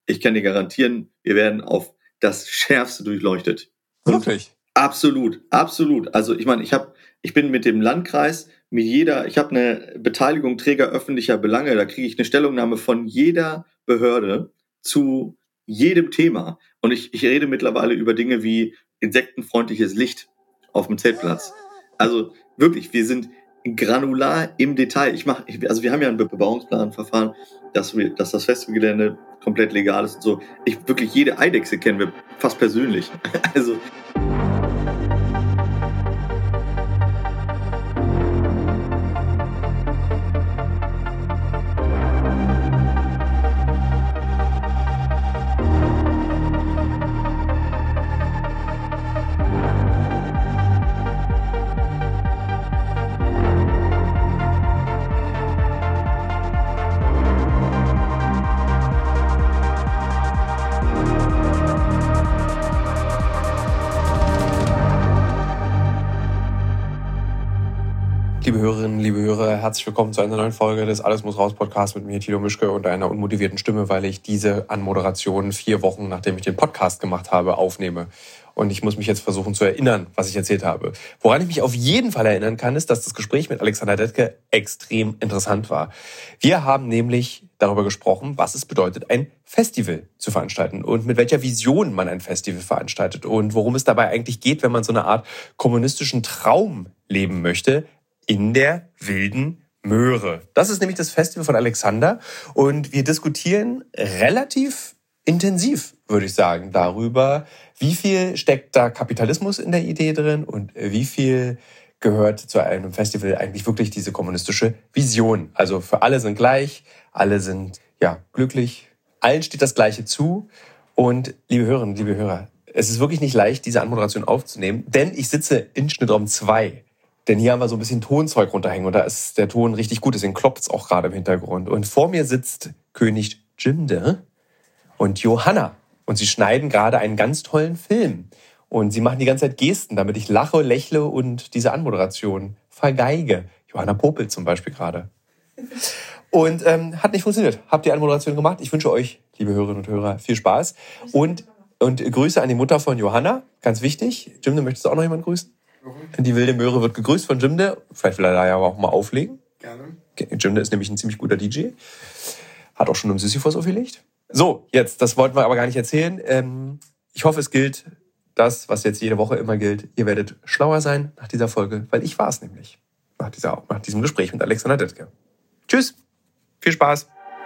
ich kann dir garantieren, wir werden auf das Schärfste durchleuchtet. Wirklich? Absolut, absolut. Also ich bin mit dem Landkreis, ich habe eine Beteiligung Träger öffentlicher Belange, da kriege ich eine Stellungnahme von jeder Behörde zu jedem Thema. Und ich rede mittlerweile über Dinge wie insektenfreundliches Licht auf dem Zeltplatz. Also wirklich, wir sind granular im Detail. Wir haben ja ein Bebauungsplanverfahren, dass das Festivalgelände komplett legal ist und so. Wirklich jede Eidechse kennen wir fast persönlich. Also Liebe Hörerinnen, liebe Hörer, herzlich willkommen zu einer neuen Folge des Alles muss raus Podcast mit mir, Thilo Mischke, und einer unmotivierten Stimme, weil ich diese Anmoderation 4 Wochen, nachdem ich den Podcast gemacht habe, aufnehme. Und ich muss mich jetzt versuchen zu erinnern, was ich erzählt habe. Woran ich mich auf jeden Fall erinnern kann, ist, dass das Gespräch mit Alexander Detke extrem interessant war. Wir haben nämlich darüber gesprochen, was es bedeutet, ein Festival zu veranstalten und mit welcher Vision man ein Festival veranstaltet und worum es dabei eigentlich geht, wenn man so eine Art kommunistischen Traum leben möchte, in der wilden Möhre. Das ist nämlich das Festival von Alexander und wir diskutieren relativ intensiv, würde ich sagen, darüber, wie viel steckt da Kapitalismus in der Idee drin und wie viel gehört zu einem Festival eigentlich wirklich diese kommunistische Vision. Also für alle sind gleich, alle sind glücklich, allen steht das Gleiche zu. Und liebe Hörerinnen, liebe Hörer, es ist wirklich nicht leicht, diese Anmoderation aufzunehmen, denn ich sitze in Schnittraum 2. Denn hier haben wir so ein bisschen Tonzeug runterhängen und da ist der Ton richtig gut, deswegen klopft es auch gerade im Hintergrund. Und vor mir sitzt König Jimde und Johanna. Und sie schneiden gerade einen ganz tollen Film. Und sie machen die ganze Zeit Gesten, damit ich lache, lächle und diese Anmoderation vergeige. Johanna popelt zum Beispiel gerade. Und hat nicht funktioniert. Habt ihr Anmoderation gemacht? Ich wünsche euch, liebe Hörerinnen und Hörer, viel Spaß. Und Grüße an die Mutter von Johanna, ganz wichtig. Jimde, möchtest du auch noch jemanden grüßen? Die wilde Möhre wird gegrüßt von Jimde. Vielleicht will er da ja auch mal auflegen. Gerne. Jimde ist nämlich ein ziemlich guter DJ. Hat auch schon im Sisyphos aufgelegt. So, jetzt, das wollten wir aber gar nicht erzählen. Ich hoffe, es gilt das, was jetzt jede Woche immer gilt. Ihr werdet schlauer sein nach dieser Folge, weil ich war es nämlich. Nach diesem Gespräch mit Alexander Detke. Tschüss, viel Spaß.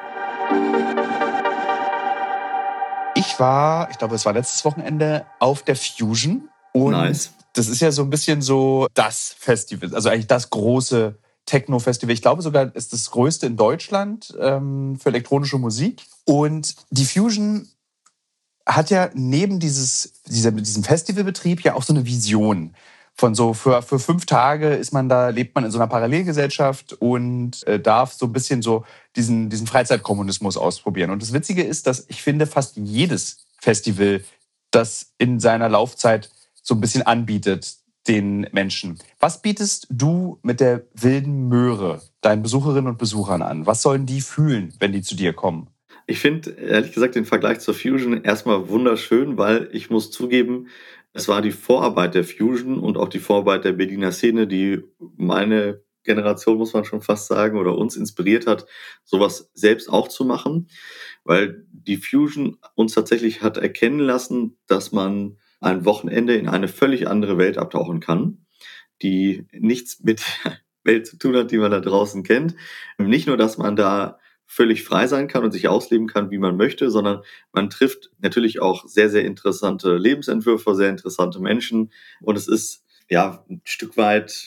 Ich glaube, es war letztes Wochenende auf der Fusion. Und nice. Das ist ja so ein bisschen so das Festival, also eigentlich das große Techno-Festival. Ich glaube sogar, ist das größte in Deutschland für elektronische Musik. Und die Fusion hat ja neben diesem Festivalbetrieb ja auch so eine Vision. Von so für 5 Tage lebt man in so einer Parallelgesellschaft und darf so ein bisschen so diesen Freizeitkommunismus ausprobieren. Und das Witzige ist, dass ich finde, fast jedes Festival, das in seiner Laufzeit so ein bisschen anbietet den Menschen. Was bietest du mit der wilden Möhre deinen Besucherinnen und Besuchern an? Was sollen die fühlen, wenn die zu dir kommen? Ich finde, ehrlich gesagt, den Vergleich zur Fusion erstmal wunderschön, weil ich muss zugeben, es war die Vorarbeit der Fusion und auch die Vorarbeit der Berliner Szene, die meine Generation, muss man schon fast sagen, oder uns inspiriert hat, sowas selbst auch zu machen, weil die Fusion uns tatsächlich hat erkennen lassen, dass man ein Wochenende in eine völlig andere Welt abtauchen kann, die nichts mit der Welt zu tun hat, die man da draußen kennt. Nicht nur, dass man da völlig frei sein kann und sich ausleben kann, wie man möchte, sondern man trifft natürlich auch sehr, sehr interessante Lebensentwürfe, sehr interessante Menschen. Und es ist ein Stück weit,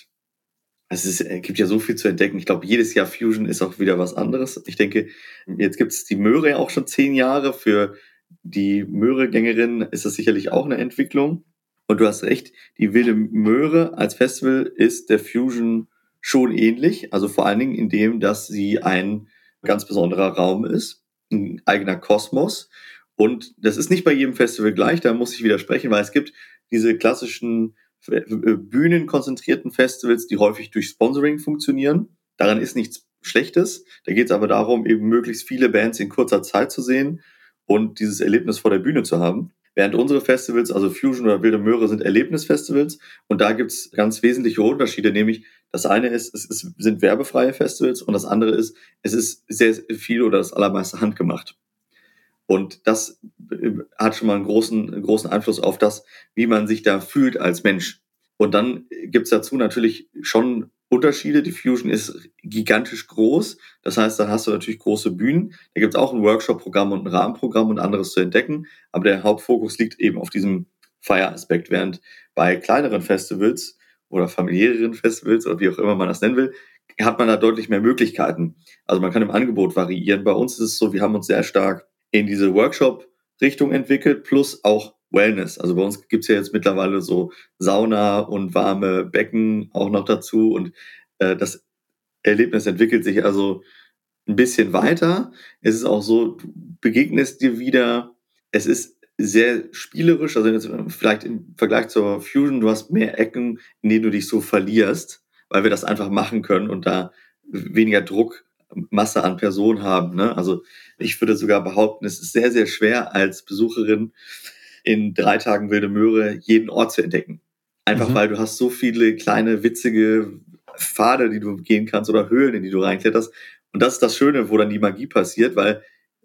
es gibt ja so viel zu entdecken. Ich glaube, jedes Jahr Fusion ist auch wieder was anderes. Ich denke, jetzt gibt es die Möhre ja auch schon 10 Jahre. Für die Möhre-Gängerin ist das sicherlich auch eine Entwicklung. Und du hast recht, die wilde Möhre als Festival ist der Fusion schon ähnlich. Also vor allen Dingen in dem, dass sie ein ganz besonderer Raum ist, ein eigener Kosmos. Und das ist nicht bei jedem Festival gleich, da muss ich widersprechen, weil es gibt diese klassischen bühnenkonzentrierten Festivals, die häufig durch Sponsoring funktionieren. Daran ist nichts Schlechtes. Da geht es aber darum, eben möglichst viele Bands in kurzer Zeit zu sehen. und dieses Erlebnis vor der Bühne zu haben. Während unsere Festivals, also Fusion oder Wilde Möhre, sind Erlebnisfestivals und da gibt es ganz wesentliche Unterschiede, nämlich das eine ist, sind werbefreie Festivals und das andere ist, es ist sehr viel oder das allermeiste handgemacht. Und das hat schon mal einen großen Einfluss auf das, wie man sich da fühlt als Mensch. Und dann gibt's dazu natürlich schon Unterschiede. Die Fusion ist gigantisch groß. Das heißt, dann hast du natürlich große Bühnen. Da gibt's auch ein Workshop-Programm und ein Rahmenprogramm und anderes zu entdecken. Aber der Hauptfokus liegt eben auf diesem Feieraspekt. Während bei kleineren Festivals oder familiäreren Festivals oder wie auch immer man das nennen will, hat man da deutlich mehr Möglichkeiten. Also man kann im Angebot variieren. Bei uns ist es so, wir haben uns sehr stark in diese Workshop-Richtung entwickelt, plus auch Wellness. Also bei uns gibt's ja jetzt mittlerweile so Sauna und warme Becken auch noch dazu. Und das Erlebnis entwickelt sich also ein bisschen weiter. Es ist auch so, du begegnest dir wieder. Es ist sehr spielerisch, also jetzt vielleicht im Vergleich zur Fusion, du hast mehr Ecken, in denen du dich so verlierst, weil wir das einfach machen können und da weniger Druckmasse an Personen haben. Ne? Also ich würde sogar behaupten, es ist sehr, sehr schwer als Besucherin in 3 Tagen Wilde Möhre jeden Ort zu entdecken. Einfach weil du hast so viele kleine, witzige Pfade, die du gehen kannst oder Höhlen, in die du reinkletterst. Und das ist das Schöne, wo dann die Magie passiert, weil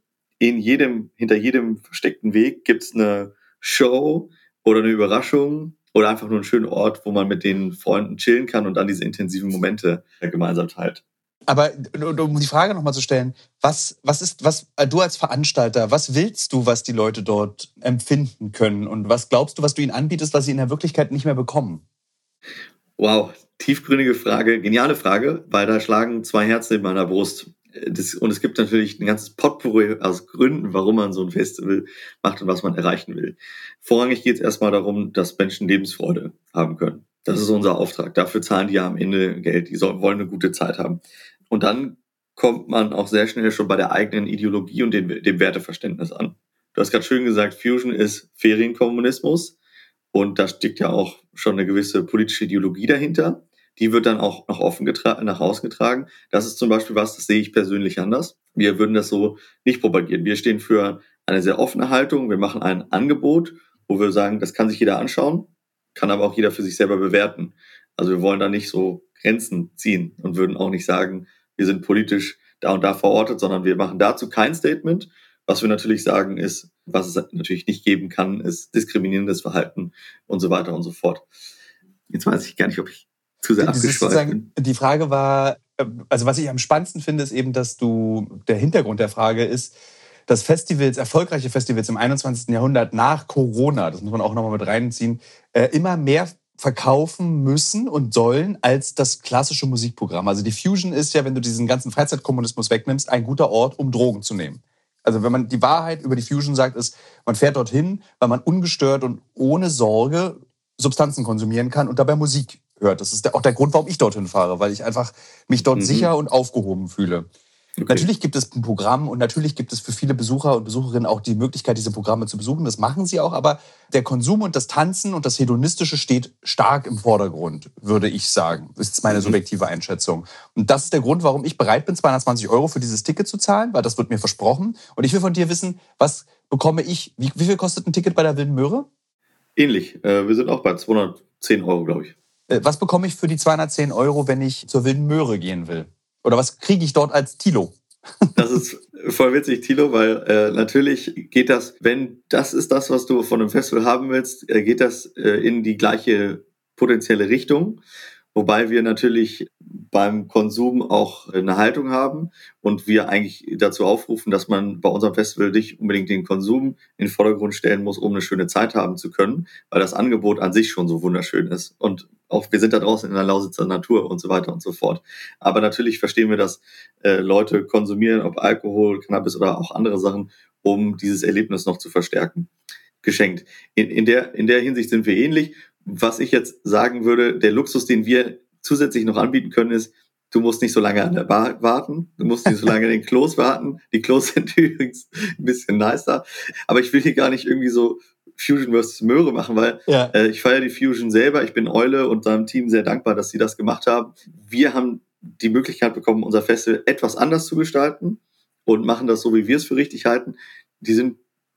hinter jedem versteckten Weg gibt's eine Show oder eine Überraschung oder einfach nur einen schönen Ort, wo man mit den Freunden chillen kann und dann diese intensiven Momente gemeinsam teilt. Aber um die Frage nochmal zu stellen, was du als Veranstalter, was willst du, was die Leute dort empfinden können? Und was glaubst du, was du ihnen anbietest, was sie in der Wirklichkeit nicht mehr bekommen? Wow, tiefgründige Frage, geniale Frage, weil da schlagen 2 Herzen in meiner Brust. Und es gibt natürlich ein ganzes Potpourri aus Gründen, warum man so ein Festival macht und was man erreichen will. Vorrangig geht es erstmal darum, dass Menschen Lebensfreude haben können. Das ist unser Auftrag. Dafür zahlen die ja am Ende Geld. Wollen eine gute Zeit haben. Und dann kommt man auch sehr schnell schon bei der eigenen Ideologie und dem Werteverständnis an. Du hast gerade schön gesagt, Fusion ist Ferienkommunismus. Und da steckt ja auch schon eine gewisse politische Ideologie dahinter. Die wird dann auch nach nach außen getragen. Das ist zum Beispiel was, das sehe ich persönlich anders. Wir würden das so nicht propagieren. Wir stehen für eine sehr offene Haltung. Wir machen ein Angebot, wo wir sagen, das kann sich jeder anschauen, kann aber auch jeder für sich selber bewerten. Also wir wollen da nicht so Grenzen ziehen und würden auch nicht sagen, wir sind politisch da und da verortet, sondern wir machen dazu kein Statement. Was wir natürlich sagen ist, was es natürlich nicht geben kann, ist diskriminierendes Verhalten und so weiter und so fort. Jetzt weiß ich gar nicht, ob ich zu sehr abgeschweift bin. Die Frage war, also was ich am spannendsten finde, ist eben, dass der Hintergrund der Frage ist, dass erfolgreiche Festivals im 21. Jahrhundert nach Corona, das muss man auch nochmal mit reinziehen, immer mehr verkaufen müssen und sollen als das klassische Musikprogramm. Also die Fusion ist ja, wenn du diesen ganzen Freizeitkommunismus wegnimmst, ein guter Ort, um Drogen zu nehmen. Also wenn man die Wahrheit über die Fusion sagt, ist, man fährt dorthin, weil man ungestört und ohne Sorge Substanzen konsumieren kann und dabei Musik hört. Das ist auch der Grund, warum ich dorthin fahre, weil ich einfach mich dort sicher und aufgehoben fühle. Okay. Natürlich gibt es ein Programm und natürlich gibt es für viele Besucher und Besucherinnen auch die Möglichkeit, diese Programme zu besuchen. Das machen sie auch, aber der Konsum und das Tanzen und das Hedonistische steht stark im Vordergrund, würde ich sagen. Das ist meine subjektive Einschätzung. Und das ist der Grund, warum ich bereit bin, 220 € für dieses Ticket zu zahlen, weil das wird mir versprochen. Und ich will von dir wissen, was bekomme ich, wie viel kostet ein Ticket bei der Wilden Möhre? Ähnlich. Wir sind auch bei 210 €, glaube ich. Was bekomme ich für die 210 €, wenn ich zur Wilden Möhre gehen will? Oder was kriege ich dort als Thilo? Das ist voll witzig, Thilo, weil natürlich geht das, wenn das ist das, was du von einem Festival haben willst, geht das in die gleiche potenzielle Richtung. Wobei wir natürlich beim Konsum auch eine Haltung haben und wir eigentlich dazu aufrufen, dass man bei unserem Festival nicht unbedingt den Konsum in den Vordergrund stellen muss, um eine schöne Zeit haben zu können, weil das Angebot an sich schon so wunderschön ist. Und auch wir sind da draußen in der Lausitzer Natur und so weiter und so fort. Aber natürlich verstehen wir, dass Leute konsumieren, ob Alkohol, Cannabis oder auch andere Sachen, um dieses Erlebnis noch zu verstärken. Geschenkt. In der Hinsicht sind wir ähnlich. Was ich jetzt sagen würde, der Luxus, den wir zusätzlich noch anbieten können, ist, du musst nicht so lange an der Bar warten, du musst nicht so lange in den Klos warten. Die Klos sind übrigens ein bisschen nicer. Aber ich will hier gar nicht irgendwie so Fusion versus Möhre machen, weil ich feiere die Fusion selber. Ich bin Eule und seinem Team sehr dankbar, dass sie das gemacht haben. Wir haben die Möglichkeit bekommen, unser Festival etwas anders zu gestalten und machen das so, wie wir es für richtig halten. Die sind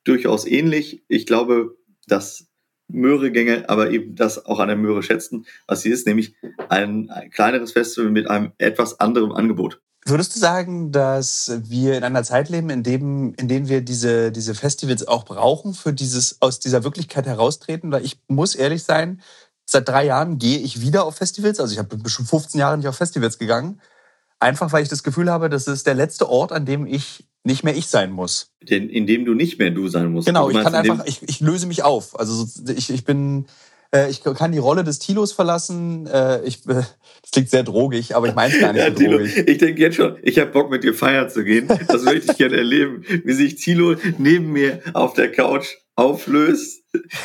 durchaus ähnlich. Ich glaube, dass Möhregänge aber eben das auch an der Möhre schätzen, was sie ist, nämlich ein kleineres Festival mit einem etwas anderem Angebot. Würdest du sagen, dass wir in einer Zeit leben, in denen wir diese Festivals auch brauchen für dieses aus dieser Wirklichkeit heraustreten? Weil ich muss ehrlich sein, seit 3 Jahren gehe ich wieder auf Festivals. Also ich habe schon 15 Jahre nicht auf Festivals gegangen. Einfach, weil ich das Gefühl habe, das ist der letzte Ort, an dem ich nicht mehr ich sein muss. In dem du nicht mehr du sein musst. Genau, ich löse mich auf. Also ich kann die Rolle des Tilos verlassen. Das klingt sehr drogig, aber ich meine es gar nicht so Thilo, drogig. ich denke jetzt schon, ich habe Bock mit dir feiern zu gehen. Das möchte ich gerne erleben, wie sich Thilo neben mir auf der Couch auflöst.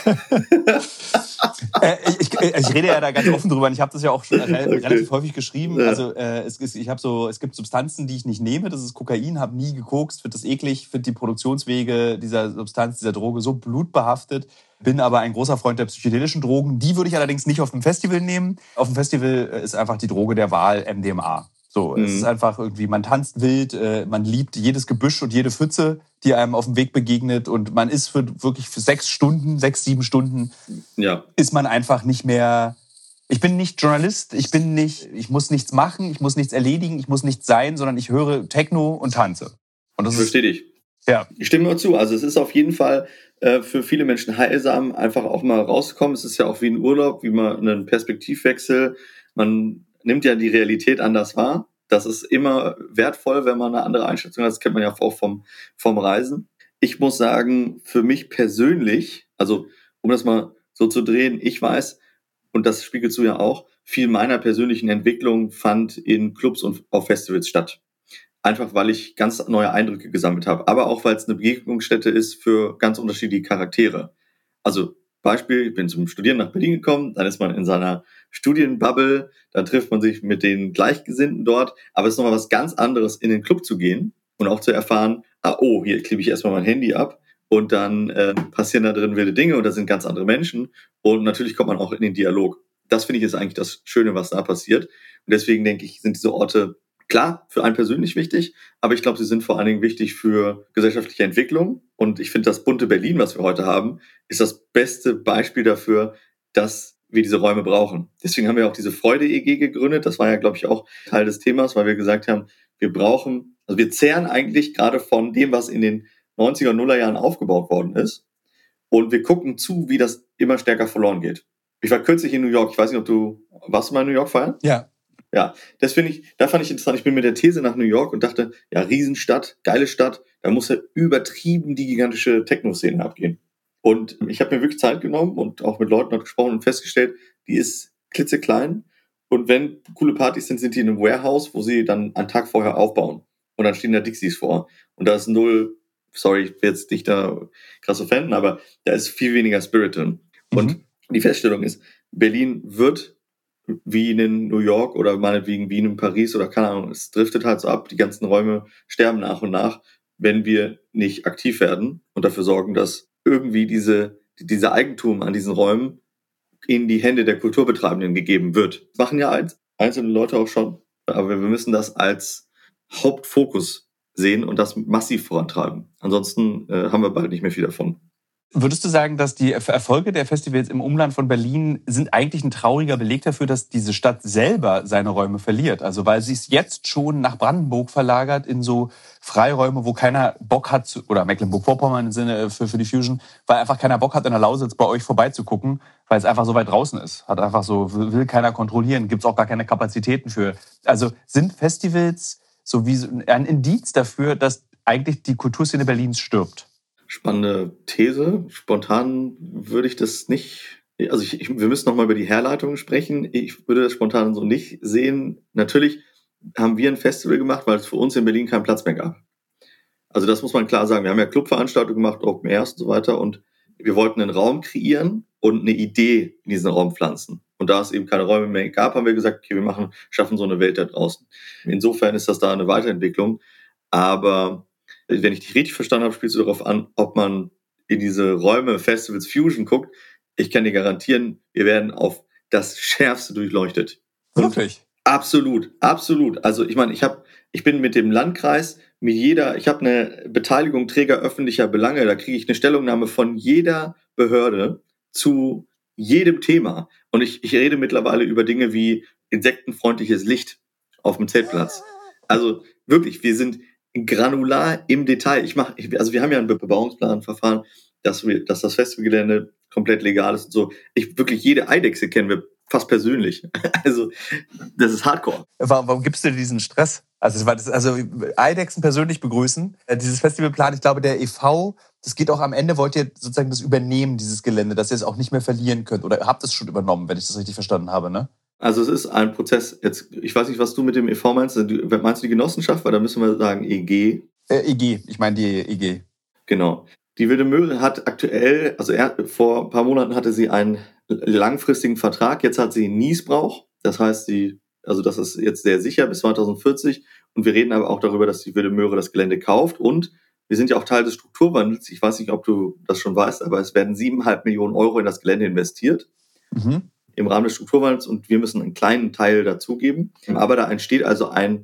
Ich rede ja da ganz offen drüber und ich habe das ja auch schon relativ häufig geschrieben. Ja. Also es gibt Substanzen, die ich nicht nehme. Das ist Kokain, habe nie gekokst, finde das eklig, finde die Produktionswege dieser Substanz, dieser Droge so blutbehaftet. Bin aber ein großer Freund der psychedelischen Drogen. Die würde ich allerdings nicht auf dem Festival nehmen. Auf dem Festival ist einfach die Droge der Wahl MDMA. So, es ist einfach irgendwie, man tanzt wild, man liebt jedes Gebüsch und jede Pfütze, die einem auf dem Weg begegnet und man ist für 6, 7 Stunden, ist man einfach nicht mehr, ich bin nicht Journalist, ich muss nichts machen, ich muss nichts erledigen, ich muss nichts sein, sondern ich höre Techno und tanze. Und das verstehe dich. Ja. Ich stimme mir zu, also es ist auf jeden Fall für viele Menschen heilsam, einfach auch mal rauszukommen. Es ist ja auch wie ein Urlaub, wie mal einen Perspektivwechsel, man nimmt ja die Realität anders wahr. Das ist immer wertvoll, wenn man eine andere Einschätzung hat. Das kennt man ja auch vom Reisen. Ich muss sagen, für mich persönlich, also um das mal so zu drehen, ich weiß, und das spiegelst du ja auch, viel meiner persönlichen Entwicklung fand in Clubs und auf Festivals statt. Einfach, weil ich ganz neue Eindrücke gesammelt habe. Aber auch, weil es eine Begegnungsstätte ist für ganz unterschiedliche Charaktere. Also Beispiel, ich bin zum Studieren nach Berlin gekommen, dann ist man in seiner Studienbubble, dann trifft man sich mit den Gleichgesinnten dort, aber es ist nochmal was ganz anderes, in den Club zu gehen und auch zu erfahren, hier klebe ich erstmal mein Handy ab und dann passieren da drin wilde Dinge und da sind ganz andere Menschen und natürlich kommt man auch in den Dialog. Das finde ich ist eigentlich das Schöne, was da passiert und deswegen denke ich, sind diese Orte klar, für einen persönlich wichtig, aber ich glaube, sie sind vor allen Dingen wichtig für gesellschaftliche Entwicklung. Und ich finde, das bunte Berlin, was wir heute haben, ist das beste Beispiel dafür, dass wir diese Räume brauchen. Deswegen haben wir auch diese Freude-EG gegründet. Das war ja, glaube ich, auch Teil des Themas, weil wir gesagt haben, wir zehren eigentlich gerade von dem, was in den 90er, 0er Jahren aufgebaut worden ist. Und wir gucken zu, wie das immer stärker verloren geht. Ich war kürzlich in New York. Ich weiß nicht, warst du mal in New York feiern? Ja. Ja, da fand ich interessant. Ich bin mit der These nach New York und dachte, ja, Riesenstadt, geile Stadt, da muss ja übertrieben die gigantische Techno-Szene abgehen. Und ich habe mir wirklich Zeit genommen und auch mit Leuten dort gesprochen und festgestellt, die ist klitzeklein. Und wenn coole Partys sind, sind die in einem Warehouse, wo sie dann einen Tag vorher aufbauen. Und dann stehen da Dixies vor. Und da ist ich will jetzt nicht da krass offenden, aber da ist viel weniger Spirit drin. Und die Feststellung ist, Berlin wird wie in New York oder meinetwegen wie in Paris oder keine Ahnung, es driftet halt so ab, die ganzen Räume sterben nach und nach, wenn wir nicht aktiv werden und dafür sorgen, dass irgendwie diese Eigentum an diesen Räumen in die Hände der Kulturbetreibenden gegeben wird. Das machen ja einzelne Leute auch schon, aber wir müssen das als Hauptfokus sehen und das massiv vorantreiben. Ansonsten haben wir bald nicht mehr viel davon. Würdest du sagen, dass die Erfolge der Festivals im Umland von Berlin sind eigentlich ein trauriger Beleg dafür, dass diese Stadt selber seine Räume verliert? Also weil sie es jetzt schon nach Brandenburg verlagert in so Freiräume, wo keiner Bock hat, oder Mecklenburg-Vorpommern im Sinne für die Fusion, weil einfach keiner Bock hat, in der Lausitz bei euch vorbeizugucken, weil es einfach so weit draußen ist. Hat einfach so, will keiner kontrollieren, gibt es auch gar keine Kapazitäten für. Also sind Festivals so wie ein Indiz dafür, dass eigentlich die Kulturszene Berlins stirbt? Spannende These. Spontan würde ich das nicht, also wir müssen nochmal über die Herleitungen sprechen. Ich würde das spontan so nicht sehen. Natürlich haben wir ein Festival gemacht, weil es für uns in Berlin keinen Platz mehr gab. Also das muss man klar sagen. Wir haben ja Clubveranstaltungen gemacht, Open Airs und so weiter und wir wollten einen Raum kreieren und eine Idee in diesen Raum pflanzen. Und da es eben keine Räume mehr gab, haben wir gesagt, okay, schaffen so eine Welt da draußen. Insofern ist das da eine Weiterentwicklung. Aber wenn ich dich richtig verstanden habe, spielst du darauf an, ob man in diese Räume Festivals Fusion guckt. Ich kann dir garantieren, wir werden auf das Schärfste durchleuchtet. Wirklich? Absolut, absolut. Also ich meine, ich bin mit dem Landkreis ich habe eine Beteiligung Träger öffentlicher Belange, da kriege ich eine Stellungnahme von jeder Behörde zu jedem Thema. Und ich rede mittlerweile über Dinge wie insektenfreundliches Licht auf dem Zeltplatz. Also wirklich, wir sind granular im Detail. Also wir haben ja ein Bebauungsplanverfahren, dass das Festivalgelände komplett legal ist und so. Wirklich jede Eidechse kennen wir fast persönlich. Also das ist Hardcore. Warum gibst du dir diesen Stress? Also Eidechsen persönlich begrüßen, dieses Festivalplan, ich glaube, der e.V., das geht auch am Ende, wollt ihr sozusagen das übernehmen, dieses Gelände, dass ihr es auch nicht mehr verlieren könnt. Oder habt es schon übernommen, wenn ich das richtig verstanden habe, ne? Also es ist ein Prozess, jetzt, ich weiß nicht, was du mit dem e.V. meinst. Meinst du die Genossenschaft? Weil da müssen wir sagen EG. EG, ich meine die EG. Genau. Die Wilde Möhre hat aktuell, vor ein paar Monaten hatte sie einen langfristigen Vertrag, jetzt hat sie Niesbrauch. Das heißt, das ist jetzt sehr sicher bis 2040. Und wir reden aber auch darüber, dass die Wilde Möhre das Gelände kauft. Und wir sind ja auch Teil des Strukturwandels. Ich weiß nicht, ob du das schon weißt, aber es werden 7,5 Millionen Euro in das Gelände investiert. Im Rahmen des Strukturwandels, und wir müssen einen kleinen Teil dazugeben. Aber da entsteht also ein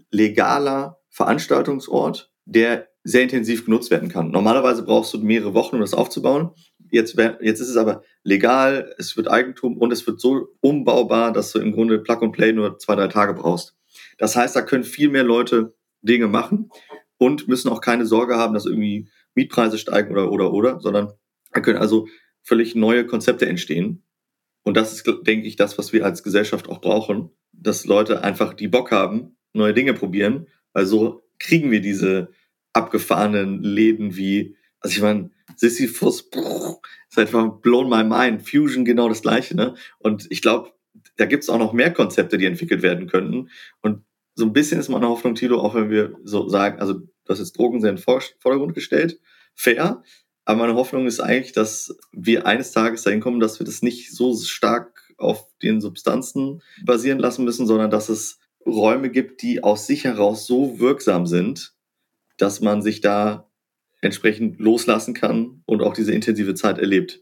legaler Veranstaltungsort, der sehr intensiv genutzt werden kann. Normalerweise brauchst du mehrere Wochen, um das aufzubauen. Jetzt ist es aber legal, es wird Eigentum und es wird so umbaubar, dass du im Grunde Plug and Play nur 2-3 Tage brauchst. Das heißt, da können viel mehr Leute Dinge machen und müssen auch keine Sorge haben, dass irgendwie Mietpreise steigen oder, sondern da können also völlig neue Konzepte entstehen. Und das ist, denke ich, das, was wir als Gesellschaft auch brauchen, dass Leute einfach die Bock haben, neue Dinge probieren, weil so kriegen wir diese abgefahrenen Läden wie, also ich meine, Sisyphus, ist einfach blown my mind. Fusion genau das Gleiche, ne? Und ich glaube, da gibt es auch noch mehr Konzepte, die entwickelt werden könnten. Und so ein bisschen ist meine Hoffnung, Tilo, auch wenn wir so sagen, also du hast jetzt Drogen sehr in den Vordergrund gestellt, fair, aber meine Hoffnung ist eigentlich, dass wir eines Tages dahin kommen, dass wir das nicht so stark auf den Substanzen basieren lassen müssen, sondern dass es Räume gibt, die aus sich heraus so wirksam sind, dass man sich da entsprechend loslassen kann und auch diese intensive Zeit erlebt.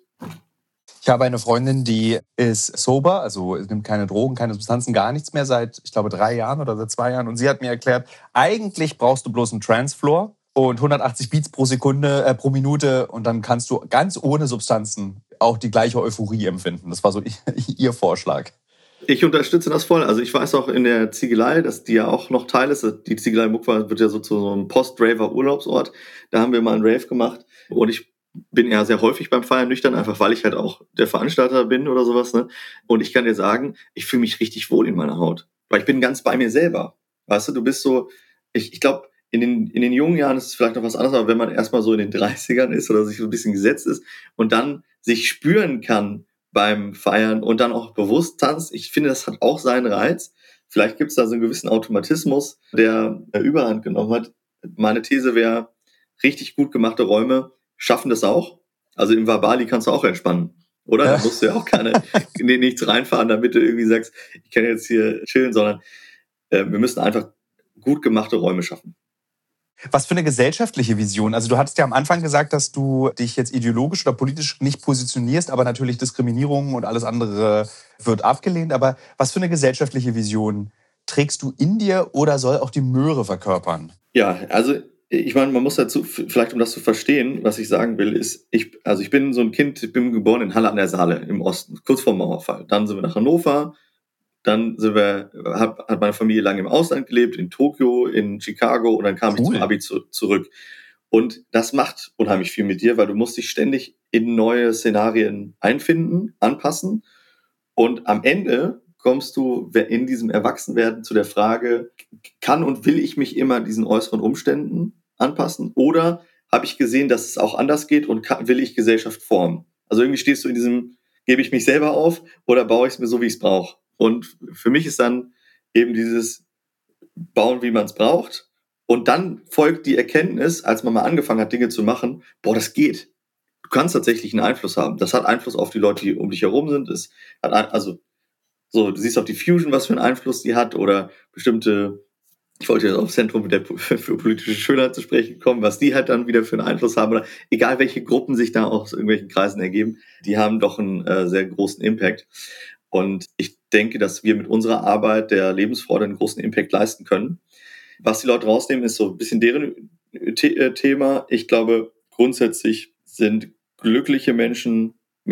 Ich habe eine Freundin, die ist sober, also nimmt keine Drogen, keine Substanzen, gar nichts mehr seit, ich glaube, 3 Jahren oder seit 2 Jahren. Und sie hat mir erklärt, eigentlich brauchst du bloß einen Transfloor und 180 Beats pro Minute und dann kannst du ganz ohne Substanzen auch die gleiche Euphorie empfinden. Das war so ihr Vorschlag. Ich unterstütze das voll. Also ich weiß auch in der Ziegelei, dass die ja auch noch Teil ist. Die Ziegelei Muckwa wird ja so zu so einem Post-Raver-Urlaubsort. Da haben wir mal einen Rave gemacht. Und ich bin ja sehr häufig beim Feiern nüchtern, einfach weil ich halt auch der Veranstalter bin oder sowas, ne? Und ich kann dir sagen, ich fühle mich richtig wohl in meiner Haut. Weil ich bin ganz bei mir selber. Weißt du bist so, ich glaube, in den jungen Jahren ist es vielleicht noch was anderes, aber wenn man erstmal so in den 30ern ist oder sich so ein bisschen gesetzt ist und dann sich spüren kann beim Feiern und dann auch bewusst tanzt, ich finde, das hat auch seinen Reiz. Vielleicht gibt es da so einen gewissen Automatismus, der Überhand genommen hat. Meine These wäre, richtig gut gemachte Räume schaffen das auch. Also im Wabali kannst du auch entspannen, oder? Da musst du ja auch nichts reinfahren, damit du irgendwie sagst, ich kann jetzt hier chillen, sondern wir müssen einfach gut gemachte Räume schaffen. Was für eine gesellschaftliche Vision? Also du hattest ja am Anfang gesagt, dass du dich jetzt ideologisch oder politisch nicht positionierst, aber natürlich Diskriminierung und alles andere wird abgelehnt. Aber was für eine gesellschaftliche Vision trägst du in dir oder soll auch die Möhre verkörpern? Ja, also ich meine, man muss dazu, vielleicht um das zu verstehen, was ich sagen will, ist, ich bin so ein Kind, ich bin geboren in Halle an der Saale im Osten, kurz vor dem Mauerfall. Dann sind wir nach Hannover. Dann hat meine Familie lange im Ausland gelebt, in Tokio, in Chicago, und dann kam ich zum Abi zurück. Und das macht unheimlich viel mit dir, weil du musst dich ständig in neue Szenarien einfinden, anpassen. Und am Ende kommst du in diesem Erwachsenwerden zu der Frage, kann und will ich mich immer diesen äußeren Umständen anpassen? Oder habe ich gesehen, dass es auch anders geht und will ich Gesellschaft formen? Also irgendwie stehst du in diesem, gebe ich mich selber auf oder baue ich es mir so, wie ich es brauche? Und für mich ist dann eben dieses Bauen, wie man es braucht. Und dann folgt die Erkenntnis, als man mal angefangen hat, Dinge zu machen, boah, das geht. Du kannst tatsächlich einen Einfluss haben. Das hat Einfluss auf die Leute, die um dich herum sind. Es hat du siehst auch die Fusion, was für einen Einfluss die hat, oder bestimmte, ich wollte jetzt aufs Zentrum für politische Schönheit zu sprechen kommen, was die halt dann wieder für einen Einfluss haben, oder egal welche Gruppen sich da aus irgendwelchen Kreisen ergeben, die haben doch einen sehr großen Impact. Und ich denke, dass wir mit unserer Arbeit der Lebensfreude einen großen Impact leisten können. Was die Leute rausnehmen, ist so ein bisschen deren Thema. Ich glaube, grundsätzlich sind glückliche Menschen,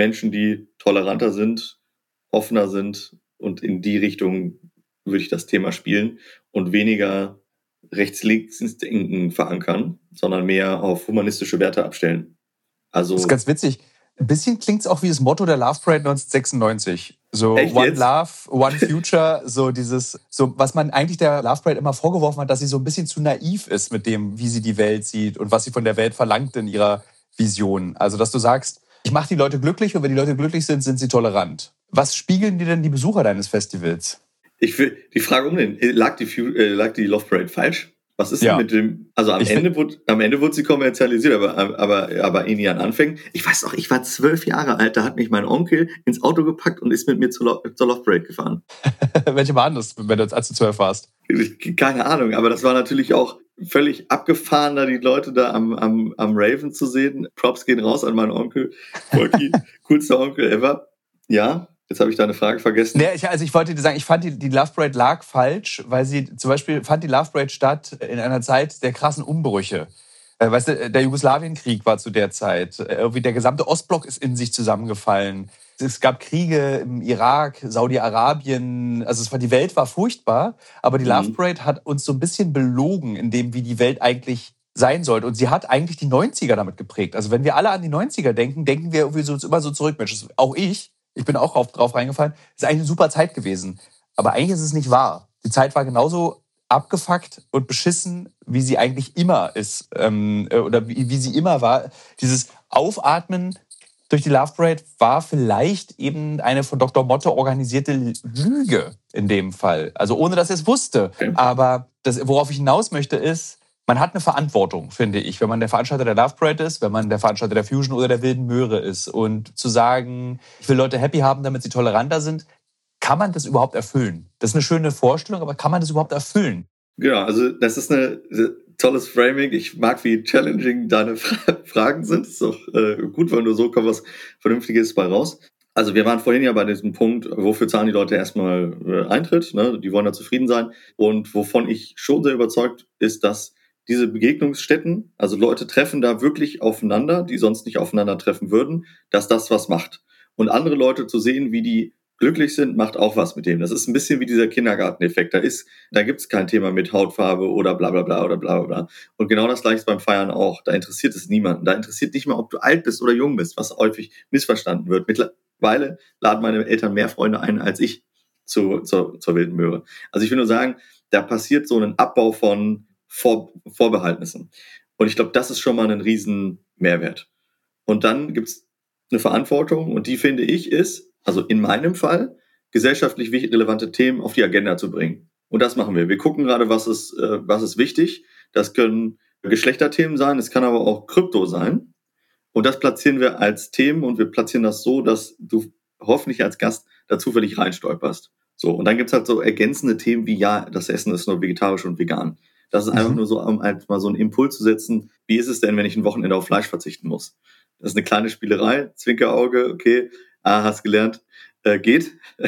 die toleranter sind, offener sind und in die Richtung würde ich das Thema spielen und weniger rechts-links-Denken verankern, sondern mehr auf humanistische Werte abstellen. Also, das ist ganz witzig. Ein bisschen klingt es auch wie das Motto der Love Parade 1996. So Echt One jetzt? Love, One Future, so dieses, so was man eigentlich der Love Parade immer vorgeworfen hat, dass sie so ein bisschen zu naiv ist mit dem, wie sie die Welt sieht und was sie von der Welt verlangt in ihrer Vision. Also, dass du sagst, ich mache die Leute glücklich und wenn die Leute glücklich sind, sind sie tolerant. Was spiegeln dir denn die Besucher deines Festivals? ich will die Frage umdrehen. Lag die Love Parade falsch? Was ist Ja. denn mit dem? Also am Ende wurde sie kommerzialisiert, aber in ihren Anfängen. Ich weiß noch, ich war 12 Jahre alt, da hat mich mein Onkel ins Auto gepackt und ist mit mir zur Love Parade gefahren. Welche waren das, als du 12 warst? Keine Ahnung, aber das war natürlich auch völlig abgefahren, da die Leute da am Raven zu sehen. Props gehen raus an meinen Onkel. Volki, coolster Onkel ever. Ja, jetzt habe ich da eine Frage vergessen. Nee, ich wollte dir sagen, ich fand die Love Parade lag falsch, weil sie zum Beispiel fand die Love Parade statt in einer Zeit der krassen Umbrüche. Weißt du, der Jugoslawienkrieg war zu der Zeit. Irgendwie der gesamte Ostblock ist in sich zusammengefallen. Es gab Kriege im Irak, Saudi-Arabien. Also die Welt war furchtbar. Aber die Love Parade hat uns so ein bisschen belogen, in dem, wie die Welt eigentlich sein sollte. Und sie hat eigentlich die 90er damit geprägt. Also wenn wir alle an die 90er denken, denken wir irgendwie so, immer so zurück. Mensch, auch ich bin auch drauf reingefallen. Das ist eigentlich eine super Zeit gewesen. Aber eigentlich ist es nicht wahr. Die Zeit war genauso abgefuckt und beschissen, wie sie eigentlich immer ist. Oder wie sie immer war. Dieses Aufatmen durch die Love Parade war vielleicht eben eine von Dr. Motte organisierte Lüge in dem Fall. Also ohne, dass er es wusste. Okay. Aber worauf ich hinaus möchte, ist, man hat eine Verantwortung, finde ich, wenn man der Veranstalter der Love Parade ist, wenn man der Veranstalter der Fusion oder der Wilden Möhre ist. Und zu sagen, ich will Leute happy haben, damit sie toleranter sind, kann man das überhaupt erfüllen? Das ist eine schöne Vorstellung, aber kann man das überhaupt erfüllen? Genau, also das ist ein tolles Framing. Ich mag, wie challenging deine Fragen sind. Ist doch gut, wenn du so kommt, was Vernünftiges bei raus. Also wir waren vorhin ja bei diesem Punkt, wofür zahlen die Leute erstmal Eintritt, ne? Die wollen da zufrieden sein. Und wovon ich schon sehr überzeugt ist, dass diese Begegnungsstätten, also Leute treffen da wirklich aufeinander, die sonst nicht aufeinander treffen würden, dass das was macht. Und andere Leute zu sehen, wie die glücklich sind, macht auch was mit dem. Das ist ein bisschen wie dieser Kindergarteneffekt. Da gibt's kein Thema mit Hautfarbe oder bla bla bla oder bla bla bla. Und genau das Gleiche ist beim Feiern auch. Da interessiert es niemanden. Da interessiert nicht mal, ob du alt bist oder jung bist, was häufig missverstanden wird. Mittlerweile laden meine Eltern mehr Freunde ein als ich zur Wilden Möhre. Also ich will nur sagen, da passiert so ein Abbau von Vorbehaltnissen. Und ich glaube, das ist schon mal ein riesen Mehrwert. Und dann gibt's eine Verantwortung und die, finde ich, ist, also in meinem Fall, gesellschaftlich relevante Themen auf die Agenda zu bringen. Und das machen wir. Wir gucken gerade, was ist wichtig. Das können Geschlechterthemen sein, es kann aber auch Krypto sein. Und das platzieren wir als Themen und wir platzieren das so, dass du hoffentlich als Gast da zufällig reinstolperst. So, und dann gibt's halt so ergänzende Themen wie, ja, das Essen ist nur vegetarisch und vegan. Das ist einfach nur so, um halt mal so einen Impuls zu setzen. Wie ist es denn, wenn ich ein Wochenende auf Fleisch verzichten muss? Das ist eine kleine Spielerei, Zwinkerauge, okay, hast gelernt, geht.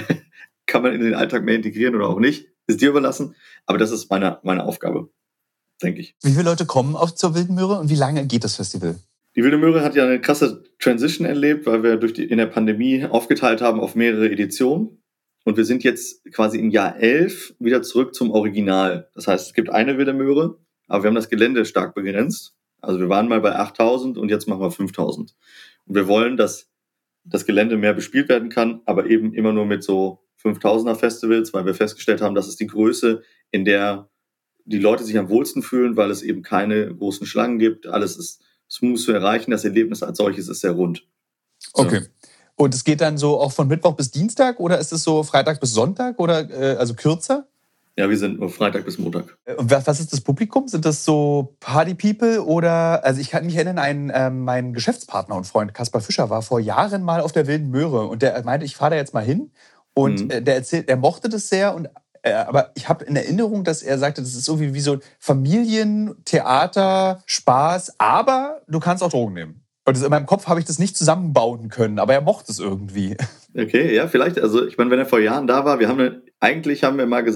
Kann man in den Alltag mehr integrieren oder auch nicht. Ist dir überlassen. Aber das ist meine Aufgabe, denke ich. Wie viele Leute kommen zur Wilden Möhre und wie lange geht das Festival? Die Wilde Möhre hat ja eine krasse Transition erlebt, weil wir in der Pandemie aufgeteilt haben auf mehrere Editionen. Und wir sind jetzt quasi im Jahr 11 wieder zurück zum Original. Das heißt, es gibt eine Wilde Möhre, aber wir haben das Gelände stark begrenzt. Also wir waren mal bei 8.000 und jetzt machen wir 5.000. Und wir wollen, dass das Gelände mehr bespielt werden kann, aber eben immer nur mit so 5.000er Festivals, weil wir festgestellt haben, das ist die Größe, in der die Leute sich am wohlsten fühlen, weil es eben keine großen Schlangen gibt. Alles ist smooth zu erreichen. Das Erlebnis als solches ist sehr rund. So. Okay. Und es geht dann so auch von Mittwoch bis Dienstag oder ist es so Freitag bis Sonntag oder also kürzer? Ja, wir sind nur Freitag bis Montag. Und was ist das Publikum? Sind das so Party-People oder, also ich kann mich erinnern, mein Geschäftspartner und Freund Kaspar Fischer war vor Jahren mal auf der Wilden Möhre und der meinte, ich fahre da jetzt mal hin und der erzählt, er mochte das sehr und aber ich habe in Erinnerung, dass er sagte, das ist so wie so Familien, Theater, Spaß, aber du kannst auch Drogen nehmen. Und in meinem Kopf habe ich das nicht zusammenbauen können, aber er mochte es irgendwie. Okay, ja, vielleicht. Also ich meine, wenn er vor Jahren da war, eigentlich haben wir mal gesagt,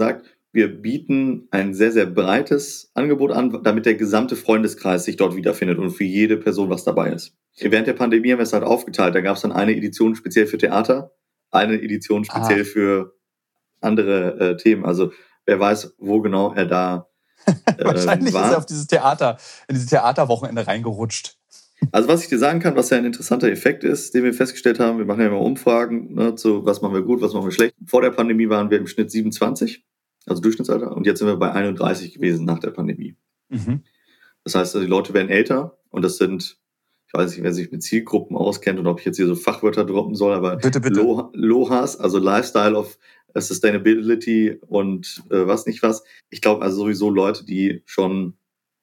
wir bieten ein sehr, sehr breites Angebot an, damit der gesamte Freundeskreis sich dort wiederfindet und für jede Person was dabei ist. Während der Pandemie haben wir es halt aufgeteilt. Da gab es dann eine Edition speziell für Theater, eine Edition speziell für andere Themen. Also wer weiß, wo genau er da Wahrscheinlich war. ist er auf dieses Theaterwochenende reingerutscht. Also was ich dir sagen kann, was ja ein interessanter Effekt ist, den wir festgestellt haben, wir machen ja immer Umfragen, ne, zu was machen wir gut, was machen wir schlecht. Vor der Pandemie waren wir im Schnitt 27, also Durchschnittsalter, und jetzt sind wir bei 31 gewesen nach der Pandemie. Mhm. Das heißt, die Leute werden älter und das sind, ich weiß nicht, wer sich mit Zielgruppen auskennt und ob ich jetzt hier so Fachwörter droppen soll, aber Bitte. LOHAS, also Lifestyle of Sustainability und was nicht was. Ich glaube also sowieso Leute, die schon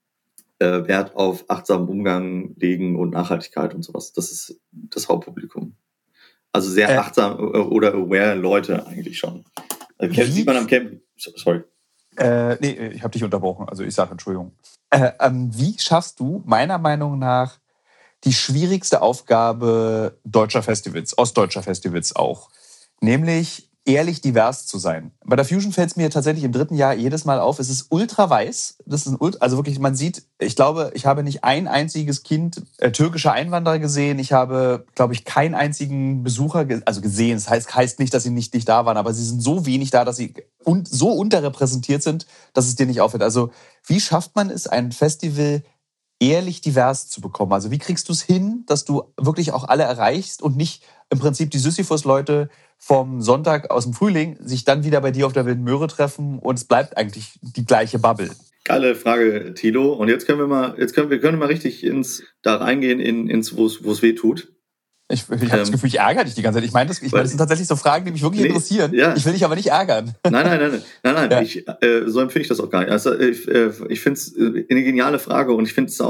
Wert auf achtsamen Umgang legen und Nachhaltigkeit und sowas. Das ist das Hauptpublikum. Also sehr achtsam oder aware Leute eigentlich schon. Sieht man am Camp. Sorry. Nee, ich habe dich unterbrochen. Also ich sage Entschuldigung. Wie schaffst du meiner Meinung nach die schwierigste Aufgabe deutscher Festivals, ostdeutscher Festivals auch? Nämlich ehrlich divers zu sein. Bei der Fusion fällt es mir tatsächlich im 3. Jahr jedes Mal auf, es ist ultra weiß. Das ist also wirklich, man sieht, ich glaube, ich habe nicht ein einziges Kind türkischer Einwanderer gesehen. Ich habe, glaube ich, keinen einzigen Besucher gesehen. Das heißt nicht, dass sie nicht da waren, aber sie sind so wenig da, dass sie so unterrepräsentiert sind, dass es dir nicht auffällt. Also wie schafft man es, ein Festival ehrlich divers zu bekommen? Also wie kriegst du es hin, dass du wirklich auch alle erreichst und nicht im Prinzip die Sisyphus-Leute vom Sonntag aus dem Frühling sich dann wieder bei dir auf der Wilden Möhre treffen und es bleibt eigentlich die gleiche Bubble? Geile Frage, Thilo. Und jetzt können wir mal richtig da reingehen ins wo es weh tut. Ich habe das Gefühl, ich ärgere dich die ganze Zeit. Ich meine, das sind tatsächlich so Fragen, die mich wirklich interessieren. Ja. Ich will dich aber nicht ärgern. Nein. Ja. So empfinde ich das auch gar nicht. Also ich finde es eine geniale Frage und ich finde es auch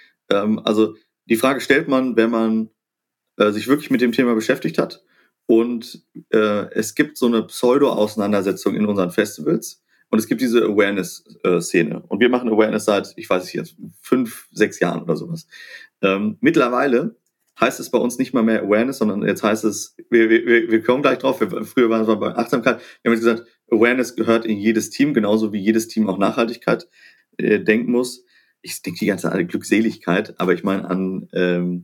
also die Frage stellt man, wenn man sich wirklich mit dem Thema beschäftigt hat. Und es gibt so eine Pseudo-Auseinandersetzung in unseren Festivals. Und es gibt diese Awareness-Szene. Und wir machen Awareness seit, ich weiß nicht, jetzt 5, 6 Jahren oder sowas. Mittlerweile heißt es bei uns nicht mal mehr Awareness, sondern jetzt heißt es, wir kommen gleich drauf, früher waren es mal bei Achtsamkeit, wir haben jetzt gesagt, Awareness gehört in jedes Team, genauso wie jedes Team auch Nachhaltigkeit denken muss. Ich denke die ganze Zeit an Glückseligkeit, aber ich meine an,